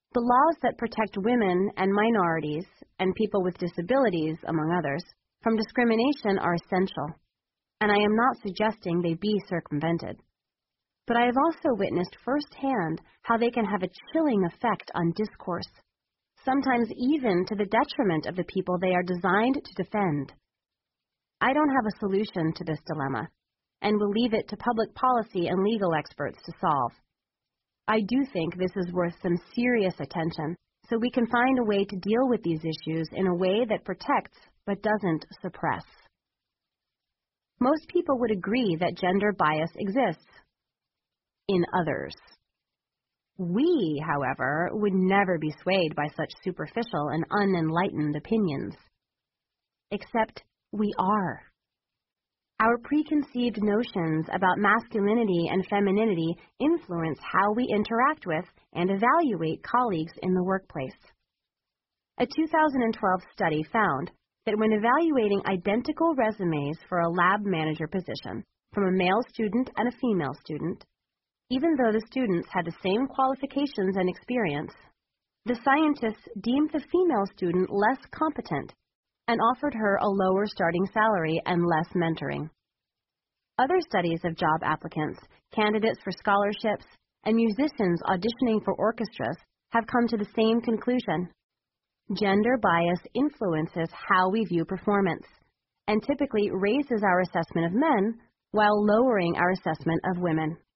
The laws that protect women and minorities and people with disabilities, among others, from discrimination are essential, and I am not suggesting they be circumvented. But I have also witnessed firsthand how they can have a chilling effect on discourse, sometimes even to the detriment of the people they are designed to defend. I don't have a solution to this dilemma, and will leave it to public policy and legal experts to solve. I do think this is worth some serious attention, so we can find a way to deal with these issues in a way that protects but doesn't suppress. Most people would agree that gender bias exists in others. We, however, would never be swayed by such superficial and unenlightened opinions. Except we are. Our preconceived notions about masculinity and femininity influence how we interact with and evaluate colleagues in the workplace. A 2012 study found that when evaluating identical resumes for a lab manager position from a male student and a female student, even though the students had the same qualifications and experience, the scientists deemed the female student less competent and offered her a lower starting salary and less mentoring. Other studies of job applicants, candidates for scholarships, and musicians auditioning for orchestras have come to the same conclusion. Gender bias influences how we view performance, and typically raises our assessment of men while lowering our assessment of women.